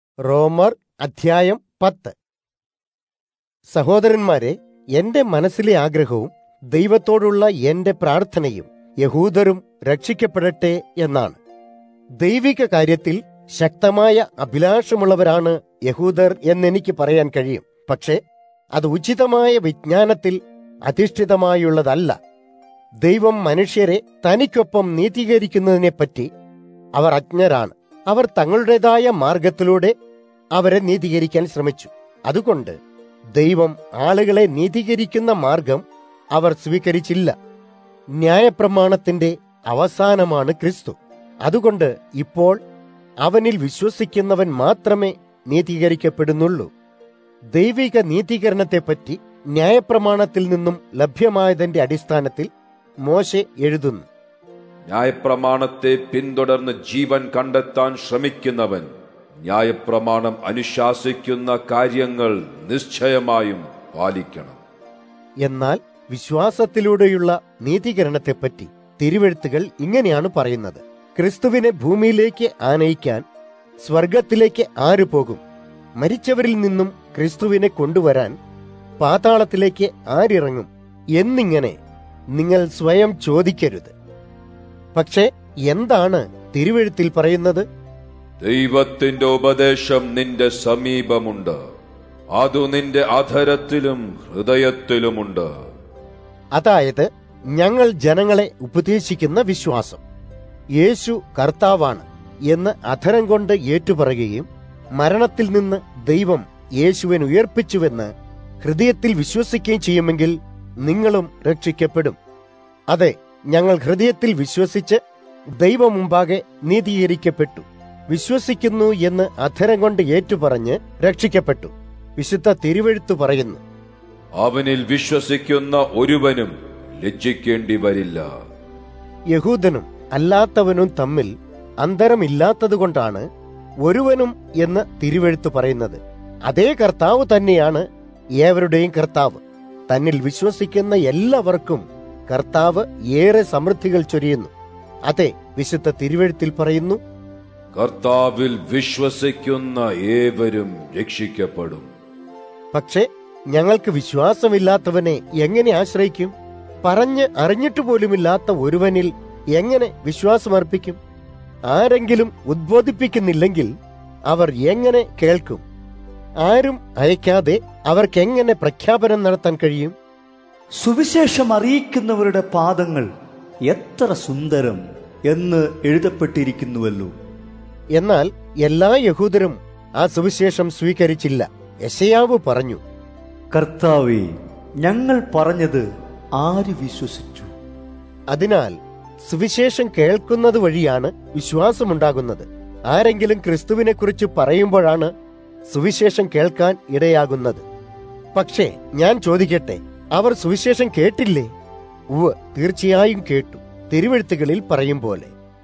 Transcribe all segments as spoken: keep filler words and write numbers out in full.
റോമർ അധ്യായം പത്ത്. സഹോദരന്മാരെ, എന്റെ മനസ്സിലെ ആഗ്രഹവും ദൈവത്തോടുള്ള എന്റെ പ്രാർത്ഥനയും യഹൂദരും രക്ഷിക്കപ്പെടട്ടെ എന്നാണ്. ദൈവിക കാര്യത്തിൽ ശക്തമായ അഭിലാഷമുള്ളവരാണ് യഹൂദർ എന്നെനിക്ക് പറയാൻ കഴിയും. പക്ഷേ അത് ഉചിതമായ വിജ്ഞാനത്തിൽ അധിഷ്ഠിതമായുള്ളതല്ല. ദൈവം മനുഷ്യരെ തനിക്കൊപ്പം നീതീകരിക്കുന്നതിനെപ്പറ്റി അവർ അജ്ഞരാണ്. അവർ തങ്ങളുടേതായ മാർഗത്തിലൂടെ അവരെ നീതീകരിക്കാൻ ശ്രമിച്ചു. അതുകൊണ്ട് ദൈവം ആളുകളെ നീതീകരിക്കുന്ന മാർഗം അവർ സ്വീകരിച്ചില്ല. ന്യായപ്രമാണത്തിന്റെ അവസാനമാണ് ക്രിസ്തു. അതുകൊണ്ട് ഇപ്പോൾ അവനിൽ വിശ്വസിക്കുന്നവൻ മാത്രമേ നീതീകരിക്കപ്പെടുന്നുള്ളൂ. ദൈവിക നീതീകരണത്തെപ്പറ്റി ന്യായപ്രമാണത്തിൽ നിന്നും ലഭ്യമായതിന്റെ അടിസ്ഥാനത്തിൽ മോശെ എഴുതുന്നു: ന്യായപ്രമാണത്തെ പിന്തുടർന്ന് ജീവൻ കണ്ടെത്താൻ ശ്രമിക്കുന്നവൻ ന്യായപ്രമാണം അനുശാസിക്കുന്ന കാര്യങ്ങൾ നിശ്ചയമായും പാലിക്കണം. എന്നാൽ വിശ്വാസത്തിലൂടെയുള്ള നീതീകരണത്തെപ്പറ്റി തിരുവെഴുത്തുകൾ ഇങ്ങനെയാണ് പറയുന്നത്: ക്രിസ്തുവിനെ ഭൂമിയിലേക്ക് ആനയിക്കാൻ സ്വർഗത്തിലേക്ക് ആര് പോകും? മരിച്ചവരിൽ നിന്നും ക്രിസ്തുവിനെ കൊണ്ടുവരാൻ പാതാളത്തിലേക്ക് ആരിറങ്ങും? എന്നിങ്ങനെ നിങ്ങൾ സ്വയം ചോദിക്കരുത്. പക്ഷേ എന്താണ് തിരുവെഴുത്തിൽ പറയുന്നത്? ദൈവത്തിന്റെ ഉപദേശം നിന്റെ സമീപമുണ്ട്, അതു നിന്റെ അധരത്തിലും ഹൃദയത്തിലുമുണ്ട്. അതായത് ഞങ്ങൾ ജനങ്ങളെ ഉപദേശിക്കുന്ന വിശ്വാസം, യേശു കർത്താവാണ് എന്ന് അധരം കൊണ്ട് ഏറ്റുപറയുകയും മരണത്തിൽ നിന്ന് ദൈവം യേശുവിനെ ഉയർപ്പിച്ചുവെന്ന് ഹൃദയത്തിൽ വിശ്വസിക്കുകയും ചെയ്യുമെങ്കിൽ നിങ്ങളും രക്ഷിക്കപ്പെടും. അതെ, ഞങ്ങൾ ഹൃദയത്തിൽ വിശ്വസിച്ച് ദൈവം മുമ്പാകെ നീതീകരിക്കപ്പെട്ടു. വിശ്വസിക്കുന്നു എന്ന് അധരം കൊണ്ട് ഏറ്റുപറഞ്ഞ് രക്ഷിക്കപ്പെട്ടു. വിശുദ്ധ തിരുവെഴുത്തു പറയുന്നു: അവനിൽ വിശ്വസിക്കുന്ന ഒരുവനും ലജ്ജിക്കേണ്ടി വരില്ല. യഹൂദനും അല്ലാത്തവനും തമ്മിൽ അന്തരമില്ലാത്തതുകൊണ്ടാണ് ഒരുവനും എന്ന് തിരുവെഴുത്തു പറയുന്നത്. അതേ കർത്താവ് തന്നെയാണ് ഏവരുടെയും കർത്താവ്. തന്നിൽ വിശ്വസിക്കുന്ന എല്ലാവർക്കും കർത്താവ് ഏറെ സമൃദ്ധികൾ ചൊരിയുന്നു. അതെ, വിശുദ്ധ തിരുവെഴുത്തിൽ പറയുന്നു: കർത്താവിൽ വിശ്വസിക്കുന്ന ഏവരും രക്ഷിക്കപ്പെടും. പക്ഷേ ഞങ്ങൾക്ക് വിശ്വാസമില്ലാത്തവനെ എങ്ങനെ ആശ്രയിക്കും? പറഞ്ഞ് അറിഞ്ഞിട്ട് പോലുമില്ലാത്ത ഒരുവനിൽ എങ്ങനെ വിശ്വാസമർപ്പിക്കും? ആരെങ്കിലും ഉദ്ബോധിപ്പിക്കുന്നില്ലെങ്കിൽ അവർ എങ്ങനെ കേൾക്കും? ആരും അയക്കാതെ അവർക്കെങ്ങനെ പ്രഖ്യാപനം നടത്താൻ കഴിയും? സുവിശേഷം അറിയിക്കുന്നവരുടെ പാദങ്ങൾ എത്ര സുന്ദരം എന്ന് എഴുതപ്പെട്ടിരിക്കുന്നുവല്ലോ. എന്നാൽ എല്ലാ യഹൂദരും ആ സുവിശേഷം സ്വീകരിച്ചില്ല. യെശയ്യാവ് പറഞ്ഞു: കർത്താവേ, ഞങ്ങൾ പറഞ്ഞത് ആര് വിശ്വസിച്ചു? അതിനാൽ സുവിശേഷം കേൾക്കുന്നത് വഴിയാണ് വിശ്വാസമുണ്ടാകുന്നത്. ആരെങ്കിലും ക്രിസ്തുവിനെ കുറിച്ച് പറയുമ്പോഴാണ് സുവിശേഷം കേൾക്കാൻ ഇടയാകുന്നത്. പക്ഷേ ഞാൻ ചോദിക്കട്ടെ, അവർ സുവിശേഷം കേട്ടില്ലേ? ഉവ്വ്, തീർച്ചയായും കേട്ടു. തിരുവെഴുത്തുകളിൽ പറയും പോലെ,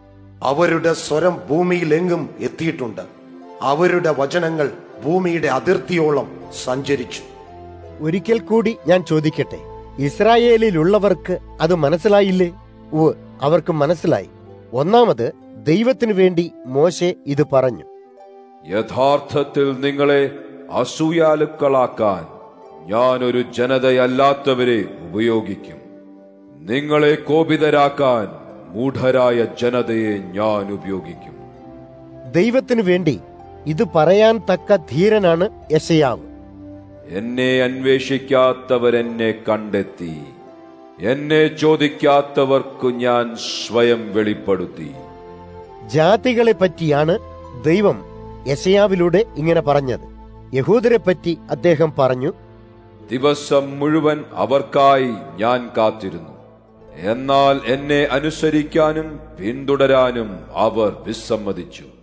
അവരുടെ സ്വരം ഭൂമിയിലെങ്ങും എത്തിയിട്ടുണ്ട്, അവരുടെ വചനങ്ങൾ ഭൂമിയുടെ അതിർത്തിയോളം സഞ്ചരിച്ചു. ഒരിക്കൽ കൂടി ഞാൻ ചോദിക്കട്ടെ, ഇസ്രായേലിലുള്ളവർക്ക് അത് മനസ്സിലായില്ലേ? ഉവ്വ്, അവർക്ക് മനസ്സിലായി. ഒന്നാമത്, ദൈവത്തിനു വേണ്ടി മോശെ ഇത് പറഞ്ഞു: യഥാർത്ഥത്തിൽ നിങ്ങളെ അസൂയാലുക്കളാക്കാൻ ഞാൻ ഒരു ജനതയല്ലാത്തവരെ ഉപയോഗിക്കും. നിങ്ങളെ കോപിതരാക്കാൻ മൂഢരായ ജനതയെ ഞാൻ ഉപയോഗിക്കും. ദൈവത്തിനു വേണ്ടി ഇത് പറയാൻ തക്ക ധീരനാണ് യെശയ്യാവ്. എന്നെ അന്വേഷിക്കാത്തവരെന്നെ കണ്ടെത്തി, എന്നെ ചോദിക്കാത്തവർക്കു ഞാൻ സ്വയം വെളിപ്പെടുത്തി. ജാതികളെ പറ്റിയാണ് ദൈവം യെശയ്യാവിലൂടെ ഇങ്ങനെ പറഞ്ഞത്. യഹൂദരെ പറ്റി അദ്ദേഹം പറഞ്ഞു: ദിവസം മുഴുവൻ അവർക്കായി ഞാൻ കാത്തിരുന്നു, എന്നാൽ എന്നെ അനുസരിക്കാനും പിന്തുടരാനും അവർ വിസമ്മതിച്ചു.